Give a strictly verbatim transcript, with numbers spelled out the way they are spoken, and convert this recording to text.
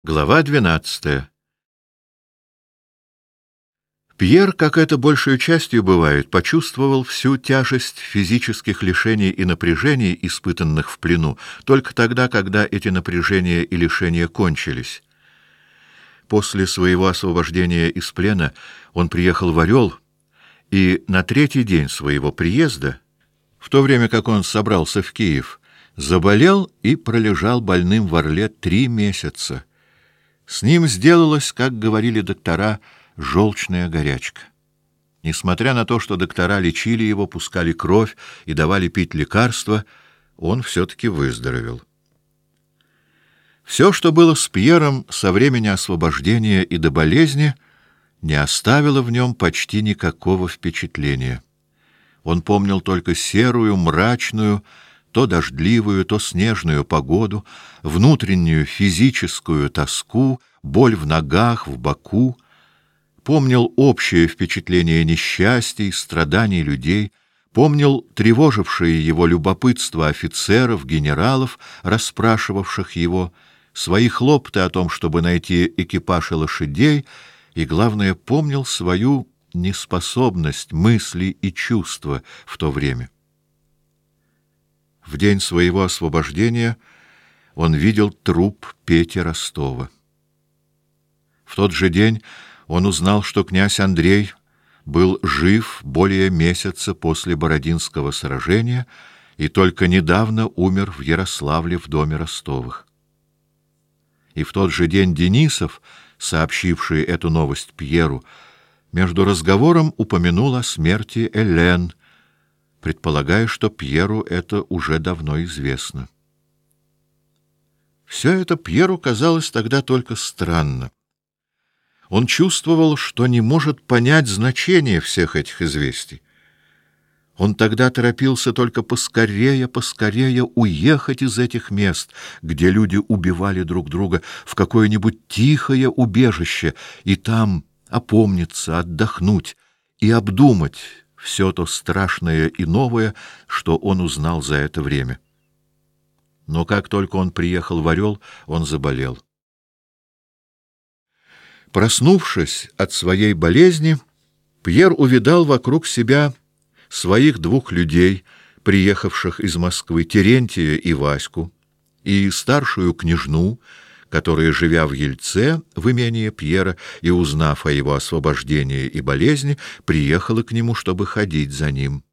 Глава двенадцатая. Пьер, как это большей частью бывает, почувствовал всю тяжесть физических лишений и напряжений, испытанных в плену, только тогда, когда эти напряжения и лишения кончились. После своего освобождения из плена он приехал в Орел, и на третий день своего приезда, в то время как он собрался в Киев, заболел и пролежал больным в Орле три месяца. С ним сделалась, как говорили доктора, желчная горячка. Несмотря на то, что доктора лечили его, пускали кровь и давали пить лекарства, он все-таки выздоровел. Все, что было с Пьером со времени освобождения и до болезни, не оставило в нем почти никакого впечатления. Он помнил только серую, мрачную, то дождливую, то снежную погоду, внутреннюю физическую тоску, боль в ногах, в боку, помнил общее впечатление несчастий, страданий людей, помнил тревожившее его любопытство офицеров, генералов, расспрашивавших его, свои хлопоты о том, чтобы найти экипаж и лошадей, и, главное, помнил свою неспособность мысли и чувства в то время. В день своего освобождения он видел труп Пети Ростова. В тот же день он узнал, что князь Андрей был жив более месяца после Бородинского сражения и только недавно умер в Ярославле в доме Ростовых. И в тот же день Денисов, сообщивший эту новость Пьеру, между разговором упомянул о смерти Элен, предполагая, что Пьеру это уже давно известно. Все это Пьеру казалось тогда только странно. Он чувствовал, что не может понять значение всех этих известий. Он тогда торопился только поскорее, поскорее уехать из этих мест, где люди убивали друг друга, в какое-нибудь тихое убежище, и там опомниться, отдохнуть и обдумать все то страшное и новое, что он узнал за это время. Но как только он приехал в Орел, он заболел. Проснувшись от своей болезни, Пьер увидал вокруг себя своих двух людей, приехавших из Москвы, Терентия и Ваську, и старшую княжну, которая, живя в Ельце, в имении Пьера, и узнав о его освобождении и болезни, приехала к нему, чтобы ходить за ним.